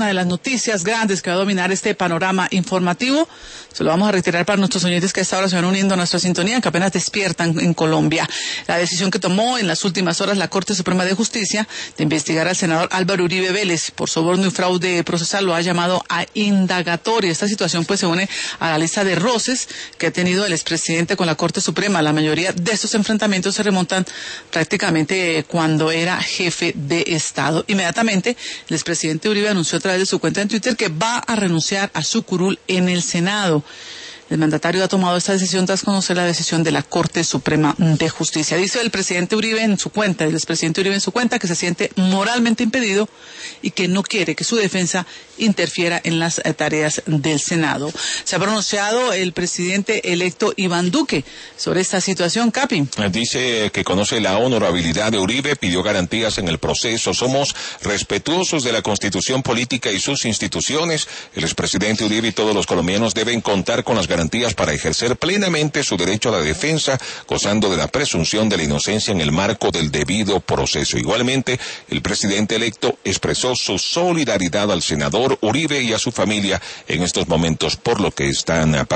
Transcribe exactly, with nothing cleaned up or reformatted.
Una de las noticias grandes que va a dominar este panorama informativo, se lo vamos a reiterar para nuestros oyentes que a esta hora se van uniendo a nuestra sintonía, que apenas despiertan en Colombia. La decisión que tomó en las últimas horas la Corte Suprema de Justicia de investigar al senador Álvaro Uribe Vélez por soborno y fraude procesal lo ha llamado a indagatoria. Esta situación pues se une a la lista de roces que ha tenido el expresidente con la Corte Suprema. La mayoría de estos enfrentamientos se remontan prácticamente cuando era jefe de Estado. Inmediatamente el expresidente Uribe anunció a través de su cuenta en Twitter que va a renunciar a su curul en el Senado. El mandatario ha tomado esta decisión tras conocer la decisión de la Corte Suprema de Justicia. Dice el presidente Uribe en su cuenta, el expresidente Uribe en su cuenta, que se siente moralmente impedido y que no quiere que su defensa interfiera en las eh, tareas del Senado. Se ha pronunciado el presidente electo Iván Duque sobre esta situación. Capi. Dice que conoce la honorabilidad de Uribe, pidió garantías en el proceso. Somos respetuosos de la Constitución política y sus instituciones. El expresidente Uribe y todos los colombianos deben contar con las garantías para ejercer plenamente su derecho a la defensa, gozando de la presunción de la inocencia en el marco del debido proceso. Igualmente, el presidente electo expresó su solidaridad al senador Uribe y a su familia en estos momentos por lo que están pasando.